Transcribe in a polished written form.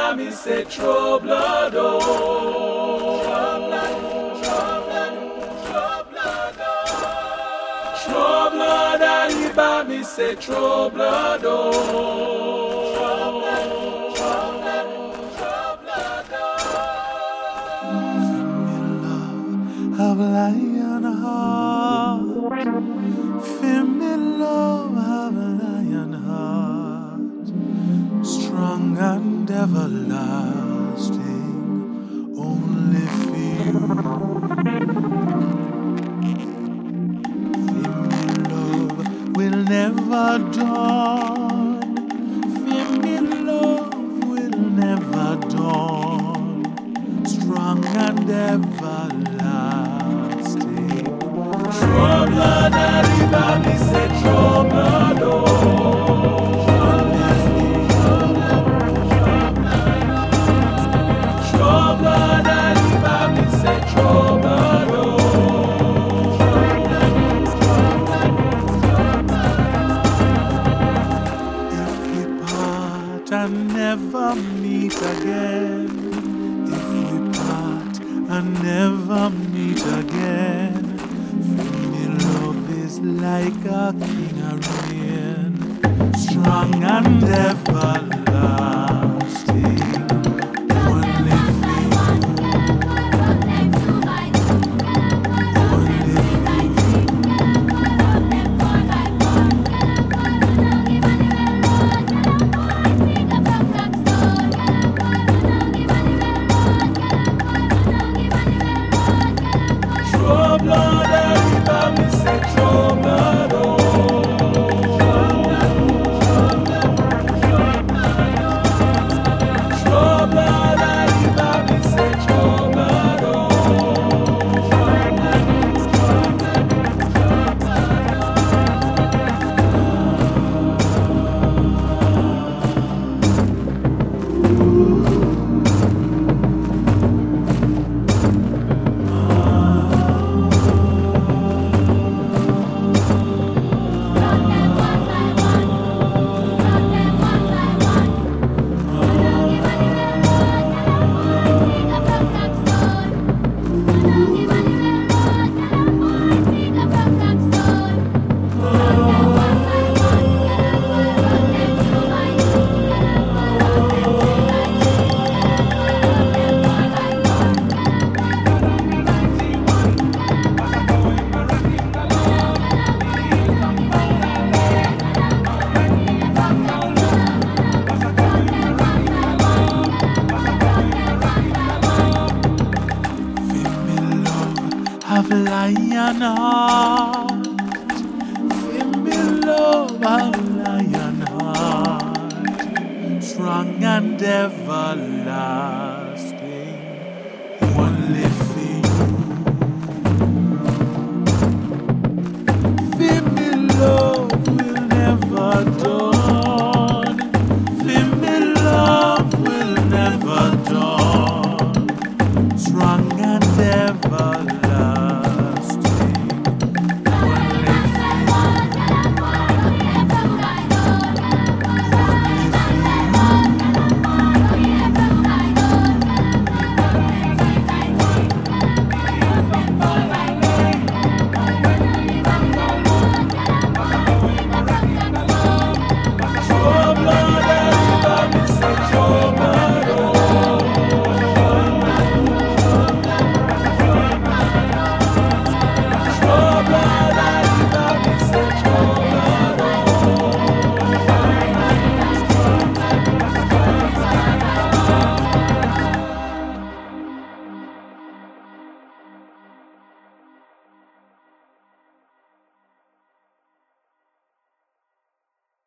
me say trouble, trouble, Aliba me say trouble, of lion heart, feel me love of lion heart, strong and everlasting, only feel me love will never dawn, feel me love will never dawn, strong and everlasting. trouble, Aliba me say trouble, trouble, Aliba me say trouble, if we part and never meet again, if we part and never meet again, me love is like a king reign, strong and everlasting, only feel, only feel. trouble, Aliba me say trouble, trouble, Aliba me say trouble, Of lion heart, feel me love of lion heart, strong and everlasting.